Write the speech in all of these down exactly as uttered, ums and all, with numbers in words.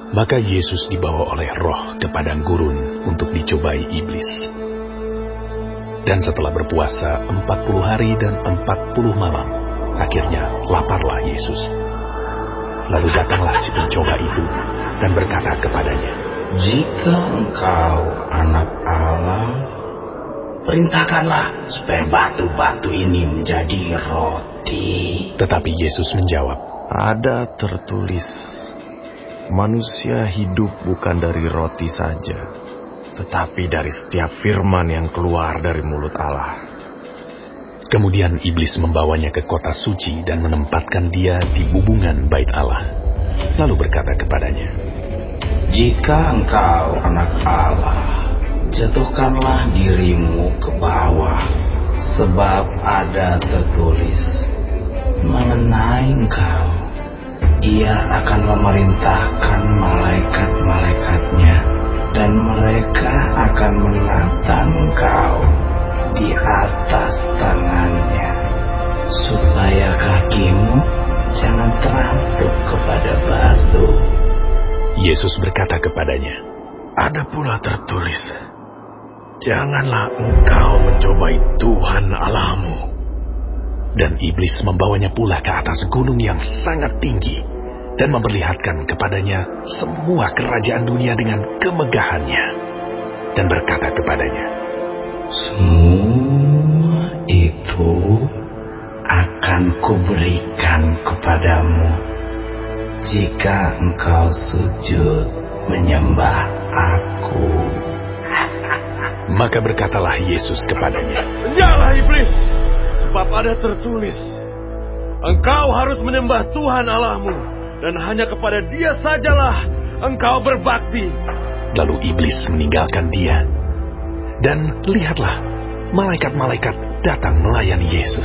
Maka Yesus dibawa oleh Roh ke padang gurun untuk dicobai iblis. Dan setelah berpuasa empat puluh hari dan empat puluh malam, akhirnya laparlah Yesus. Lalu datanglah si pencoba itu dan berkata kepadanya, "Jika engkau anak Allah, perintahkanlah supaya batu-batu ini menjadi roti." Tetapi Yesus menjawab, "Ada tertulis, manusia hidup bukan dari roti saja, tetapi dari setiap firman yang keluar dari mulut Allah." Kemudian iblis membawanya ke kota suci dan menempatkan dia di bubungan bait Allah. Lalu berkata kepadanya, "Jika engkau anak Allah, jatuhkanlah dirimu ke bawah, sebab ada tertulis mengenai engkau, Ia akan memerintahkan malaikat-malaikatnya, dan mereka akan menatang engkau di atas tangannya, supaya kakimu jangan terantuk kepada batu." Yesus berkata kepadanya, "Ada pula tertulis, janganlah engkau mencobai Tuhan Allahmu." Dan iblis membawanya pula ke atas gunung yang sangat tinggi dan memperlihatkan kepadanya semua kerajaan dunia dengan kemegahannya, dan berkata kepadanya, "Semua itu akan kuberikan kepadamu jika engkau sujud menyembah Aku." Maka berkatalah Yesus kepadanya, "Penjaralah iblis, sebab ada tertulis, engkau harus menyembah Tuhan Allahmu, dan hanya kepada Dia sajalah engkau berbakti." Lalu iblis meninggalkan dia. Dan lihatlah, malaikat-malaikat datang melayani Yesus.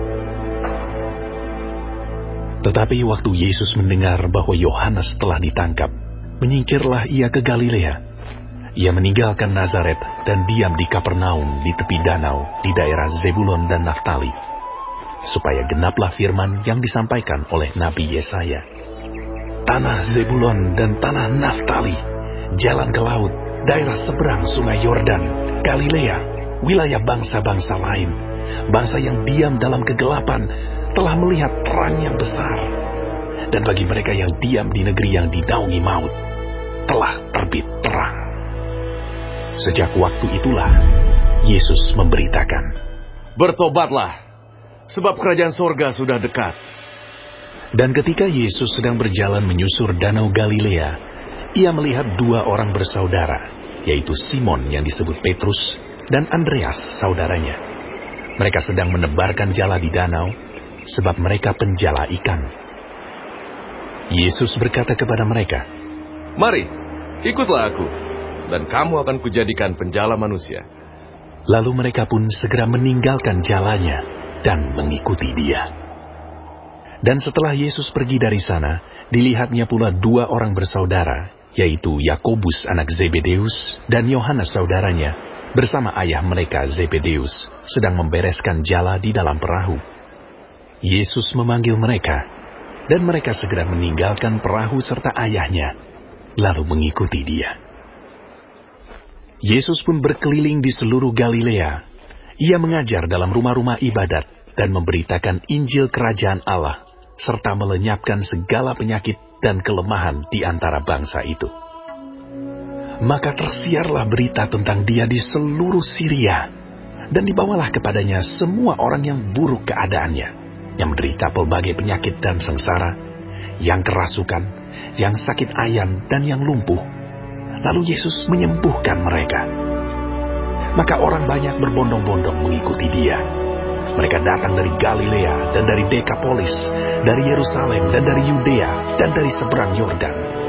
Tetapi waktu Yesus mendengar bahwa Yohanes telah ditangkap, menyingkirlah ia ke Galilea. Ia meninggalkan Nazaret dan diam di Kapernaum di tepi danau di daerah Zebulon dan Naftali, supaya genaplah firman yang disampaikan oleh Nabi Yesaya. "Tanah Zebulon dan tanah Naftali, jalan ke laut, daerah seberang sungai Yordan, Galilea, wilayah bangsa-bangsa lain, bangsa yang diam dalam kegelapan, telah melihat terang yang besar. Dan bagi mereka yang diam di negeri yang dinaungi maut, telah terbit terang." Sejak waktu itulah, Yesus memberitakan, "Bertobatlah, sebab kerajaan sorga sudah dekat." Dan ketika Yesus sedang berjalan menyusur danau Galilea, ia melihat dua orang bersaudara, yaitu Simon yang disebut Petrus dan Andreas saudaranya. Mereka sedang menebarkan jala di danau, sebab mereka penjala ikan. Yesus berkata kepada mereka, "Mari, ikutlah Aku, dan kamu akan kujadikan penjala manusia." Lalu mereka pun segera meninggalkan jalannya dan mengikuti Dia. Dan setelah Yesus pergi dari sana, dilihatnya pula dua orang bersaudara, yaitu Yakobus anak Zebedeus dan Yohanes saudaranya, bersama ayah mereka Zebedeus, sedang membereskan jala di dalam perahu. Yesus memanggil mereka, dan mereka segera meninggalkan perahu serta ayahnya, lalu mengikuti Dia. Yesus pun berkeliling di seluruh Galilea. Ia mengajar dalam rumah-rumah ibadat dan memberitakan Injil Kerajaan Allah, serta melenyapkan segala penyakit dan kelemahan di antara bangsa itu. Maka tersiarlah berita tentang Dia di seluruh Syria, dan dibawalah kepadanya semua orang yang buruk keadaannya, yang menderita berbagai penyakit dan sengsara, yang kerasukan, yang sakit ayan, dan yang lumpuh. Lalu Yesus menyembuhkan mereka. Maka orang banyak berbondong-bondong mengikuti Dia. Mereka datang dari Galilea dan dari Dekapolis, dari Yerusalem dan dari Yudea dan dari seberang Yordan,